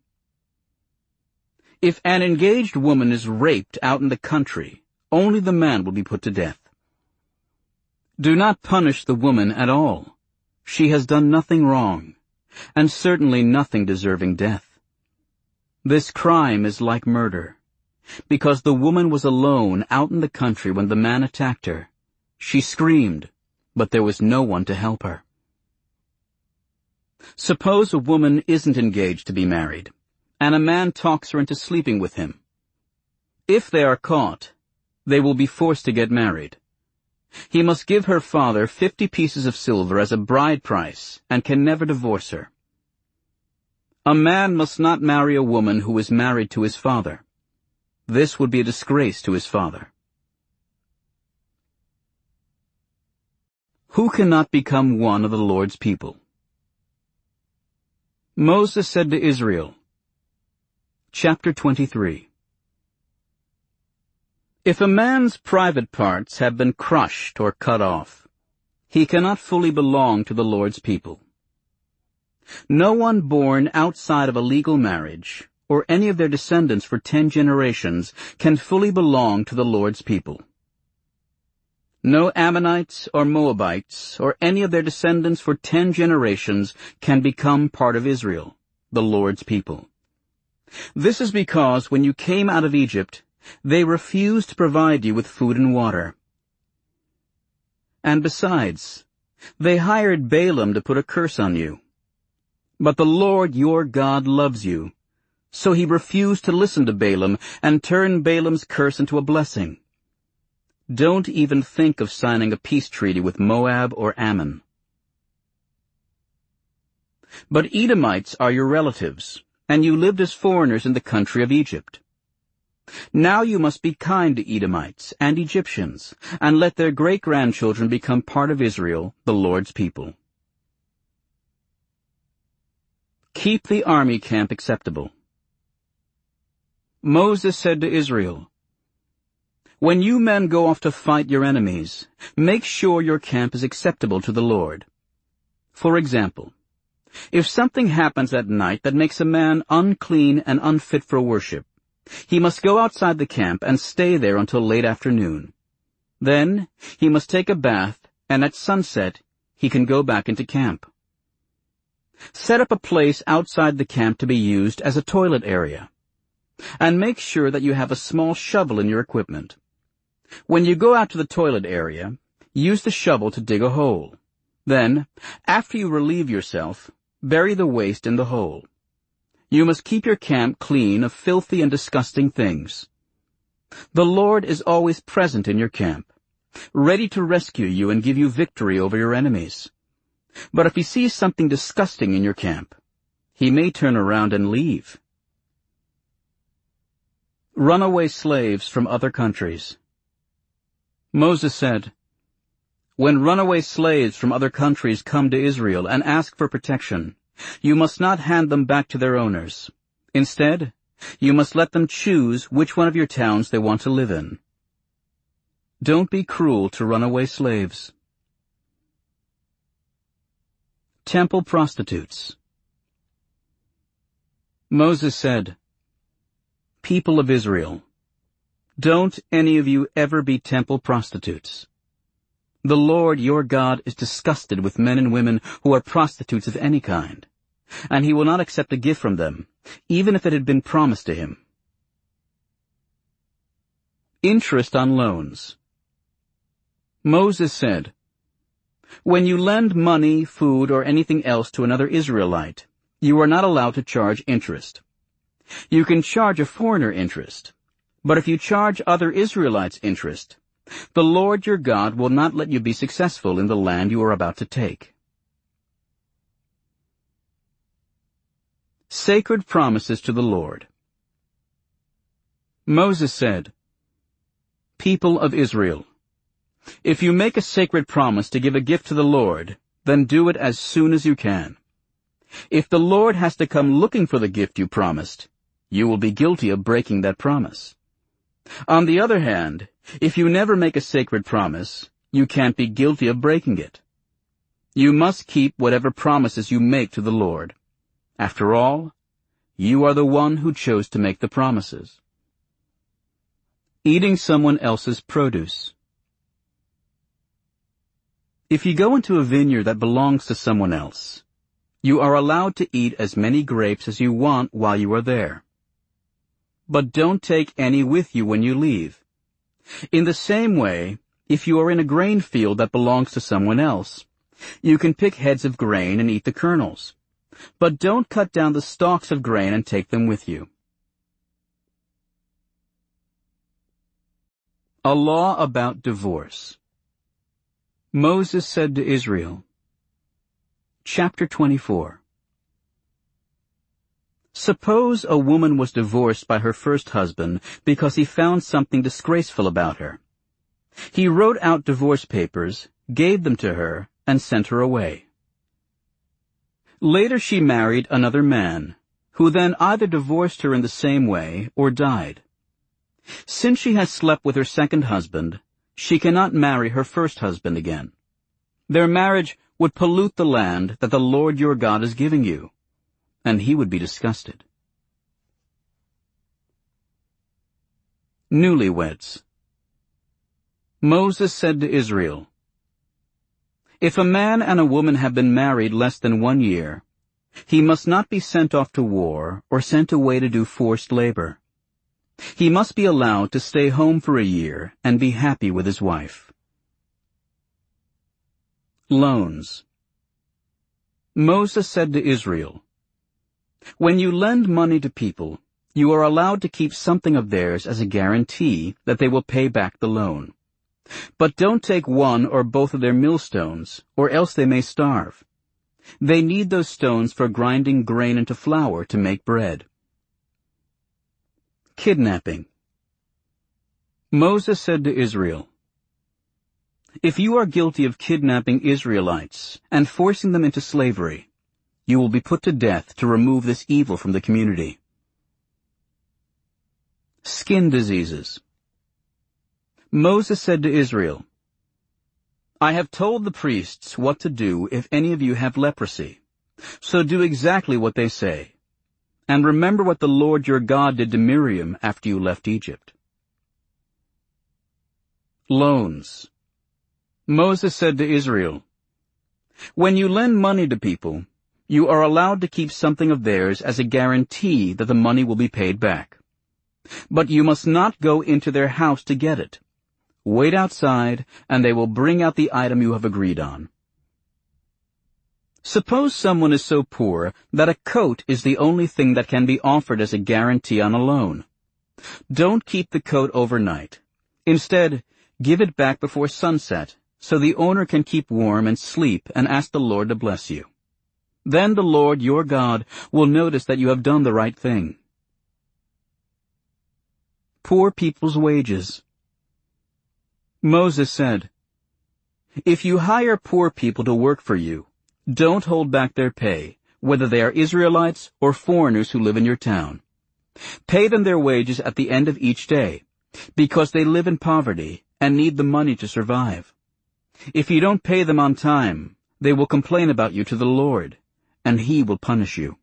If an engaged woman is raped out in the country, only the man will be put to death. Do not punish the woman at all. She has done nothing wrong, and certainly nothing deserving death. This crime is like murder, because the woman was alone out in the country when the man attacked her. She screamed, but there was no one to help her. Suppose a woman isn't engaged to be married, and a man talks her into sleeping with him. If they are caught, they will be forced to get married. He must give her father fifty pieces of silver as a bride price and can never divorce her. A man must not marry a woman who is married to his father. This would be a disgrace to his father. Who cannot become one of the Lord's people? Moses said to Israel, Chapter twenty-three. If a man's private parts have been crushed or cut off, he cannot fully belong to the Lord's people. No one born outside of a legal marriage, or any of their descendants for ten generations can fully belong to the Lord's people. No Ammonites or Moabites or any of their descendants for ten generations can become part of Israel, the Lord's people. This is because when you came out of Egypt, they refused to provide you with food and water. And besides, they hired Balaam to put a curse on you. But the Lord your God loves you, so he refused to listen to Balaam and turned Balaam's curse into a blessing. Don't even think of signing a peace treaty with Moab or Ammon. But Edomites are your relatives, and you lived as foreigners in the country of Egypt. Now you must be kind to Edomites and Egyptians, and let their great-grandchildren become part of Israel, the Lord's people. Keep the army camp acceptable. Moses said to Israel, "When you men go off to fight your enemies, make sure your camp is acceptable to the Lord. For example, if something happens at night that makes a man unclean and unfit for worship, he must go outside the camp and stay there until late afternoon. Then he must take a bath, and at sunset he can go back into camp. Set up a place outside the camp to be used as a toilet area, and make sure that you have a small shovel in your equipment. When you go out to the toilet area, use the shovel to dig a hole. Then, after you relieve yourself, bury the waste in the hole. You must keep your camp clean of filthy and disgusting things. The Lord is always present in your camp, ready to rescue you and give you victory over your enemies. But if he sees something disgusting in your camp, he may turn around and leave." Runaway slaves from other countries. Moses said, "When runaway slaves from other countries come to Israel and ask for protection, you must not hand them back to their owners. Instead, you must let them choose which one of your towns they want to live in. Don't be cruel to runaway slaves." Temple prostitutes. Moses said, "People of Israel, don't any of you ever be temple prostitutes. The Lord your God is disgusted with men and women who are prostitutes of any kind, and he will not accept a gift from them, even if it had been promised to him." Interest on loans. Moses said, "When you lend money, food, or anything else to another Israelite, you are not allowed to charge interest. You can charge a foreigner interest, but if you charge other Israelites interest, the Lord your God will not let you be successful in the land you are about to take." Sacred promises to the Lord. Moses said, "People of Israel, if you make a sacred promise to give a gift to the Lord, then do it as soon as you can. If the Lord has to come looking for the gift you promised, you will be guilty of breaking that promise. On the other hand, if you never make a sacred promise, you can't be guilty of breaking it. You must keep whatever promises you make to the Lord. After all, you are the one who chose to make the promises." Eating someone else's produce. If you go into a vineyard that belongs to someone else, you are allowed to eat as many grapes as you want while you are there. But don't take any with you when you leave. In the same way, if you are in a grain field that belongs to someone else, you can pick heads of grain and eat the kernels. But don't cut down the stalks of grain and take them with you. A law about divorce. Moses said to Israel, Chapter twenty-four. Suppose a woman was divorced by her first husband because he found something disgraceful about her. He wrote out divorce papers, gave them to her, and sent her away. Later she married another man, who then either divorced her in the same way or died. Since she has slept with her second husband, she cannot marry her first husband again. Their marriage would pollute the land that the Lord your God is giving you, and he would be disgusted. Newlyweds. Moses said to Israel, "If a man and a woman have been married less than one year, he must not be sent off to war or sent away to do forced labor. He must be allowed to stay home for a year and be happy with his wife." Loans. Moses said to Israel, "When you lend money to people, you are allowed to keep something of theirs as a guarantee that they will pay back the loan. But don't take one or both of their millstones, or else they may starve. They need those stones for grinding grain into flour to make bread." Kidnapping. Moses said to Israel, "If you are guilty of kidnapping Israelites and forcing them into slavery, you will be put to death to remove this evil from the community." Skin diseases. Moses said to Israel, "I have told the priests what to do if any of you have leprosy, so do exactly what they say. And remember what the Lord your God did to Miriam after you left Egypt." Loans. Moses said to Israel, "When you lend money to people, you are allowed to keep something of theirs as a guarantee that the money will be paid back. But you must not go into their house to get it. Wait outside, and they will bring out the item you have agreed on." Suppose someone is so poor that a coat is the only thing that can be offered as a guarantee on a loan. Don't keep the coat overnight. Instead, give it back before sunset, so the owner can keep warm and sleep and ask the Lord to bless you. Then the Lord your God will notice that you have done the right thing. Poor people's wages. Moses said, "If you hire poor people to work for you, don't hold back their pay, whether they are Israelites or foreigners who live in your town. Pay them their wages at the end of each day, because they live in poverty and need the money to survive. If you don't pay them on time, they will complain about you to the Lord, and He will punish you."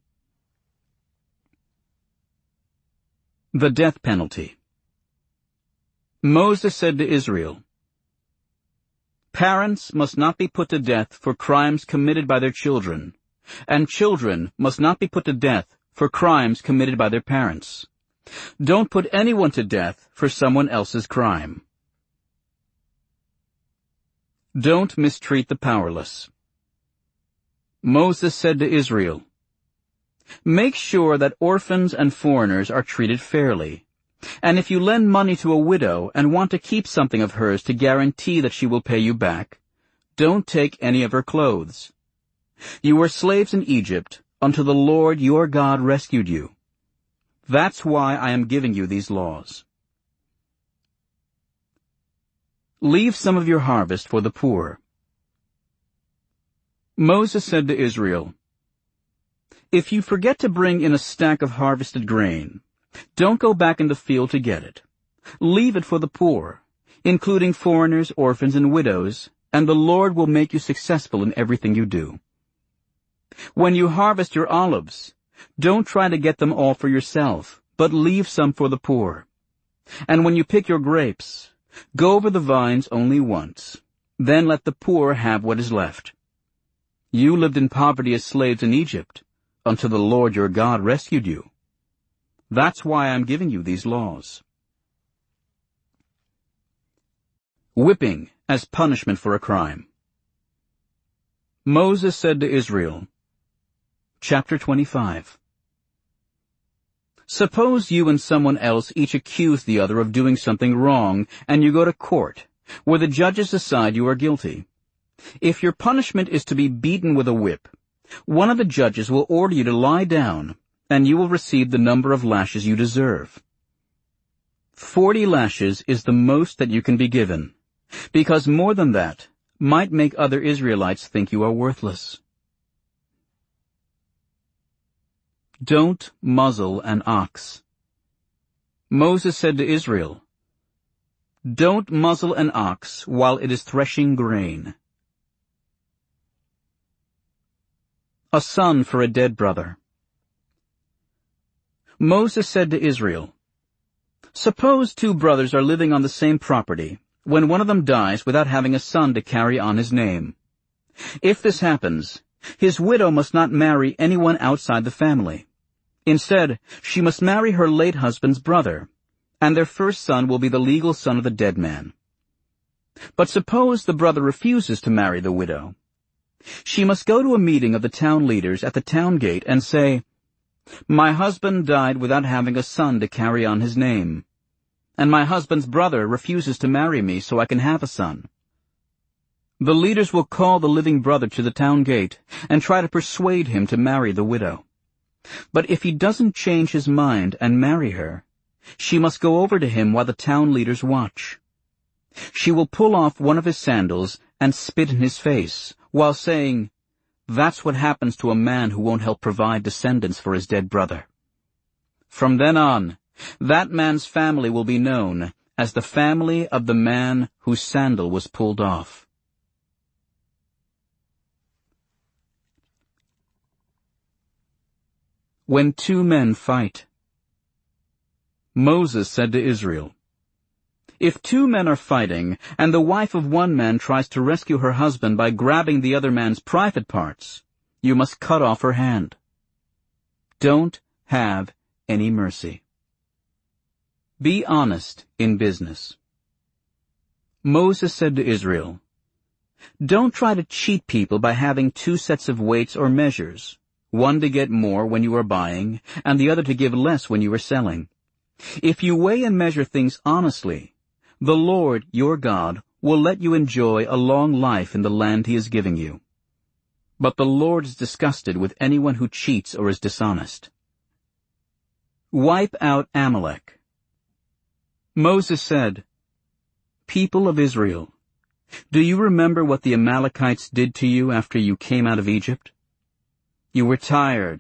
The death penalty. Moses said to Israel, "Parents must not be put to death for crimes committed by their children, and children must not be put to death for crimes committed by their parents. Don't put anyone to death for someone else's crime." Don't mistreat the powerless. Moses said to Israel, "Make sure that orphans and foreigners are treated fairly. And if you lend money to a widow and want to keep something of hers to guarantee that she will pay you back, don't take any of her clothes. You were slaves in Egypt until the Lord your God rescued you. That's why I am giving you these laws." Leave some of your harvest for the poor. Moses said to Israel, "If you forget to bring in a stack of harvested grain, don't go back in the field to get it. Leave it for the poor, including foreigners, orphans, and widows, and the Lord will make you successful in everything you do. When you harvest your olives, don't try to get them all for yourself, but leave some for the poor. And when you pick your grapes, go over the vines only once. Then let the poor have what is left. You lived in poverty as slaves in Egypt, until the Lord your God rescued you. That's why I'm giving you these laws." Whipping as punishment for a crime. Moses said to Israel, Chapter twenty-five. Suppose you and someone else each accuse the other of doing something wrong, and you go to court, where the judges decide you are guilty. If your punishment is to be beaten with a whip, one of the judges will order you to lie down, and you will receive the number of lashes you deserve. Forty lashes is the most that you can be given, because more than that might make other Israelites think you are worthless. Don't muzzle an ox. Moses said to Israel, "Don't muzzle an ox while it is threshing grain." A son for a dead brother. Moses said to Israel, Suppose two brothers are living on the same property, when one of them dies without having a son to carry on his name. If this happens, his widow must not marry anyone outside the family. Instead, she must marry her late husband's brother, and their first son will be the legal son of the dead man. But suppose the brother refuses to marry the widow. She must go to a meeting of the town leaders at the town gate and say, "My husband died without having a son to carry on his name, and my husband's brother refuses to marry me so I can have a son." The leaders will call the living brother to the town gate and try to persuade him to marry the widow. But if he doesn't change his mind and marry her, she must go over to him while the town leaders watch. She will pull off one of his sandals and spit in his face, while saying, "That's what happens to a man who won't help provide descendants for his dead brother." From then on, that man's family will be known as the family of the man whose sandal was pulled off. When two men fight. Moses said to Israel, "If two men are fighting, and the wife of one man tries to rescue her husband by grabbing the other man's private parts, you must cut off her hand. Don't have any mercy." Be honest in business. Moses said to Israel, "Don't try to cheat people by having two sets of weights or measures, one to get more when you are buying, and the other to give less when you are selling. If you weigh and measure things honestly, the Lord, your God, will let you enjoy a long life in the land he is giving you. But the Lord is disgusted with anyone who cheats or is dishonest." Wipe out Amalek. Moses said, "People of Israel, do you remember what the Amalekites did to you after you came out of Egypt? You were tired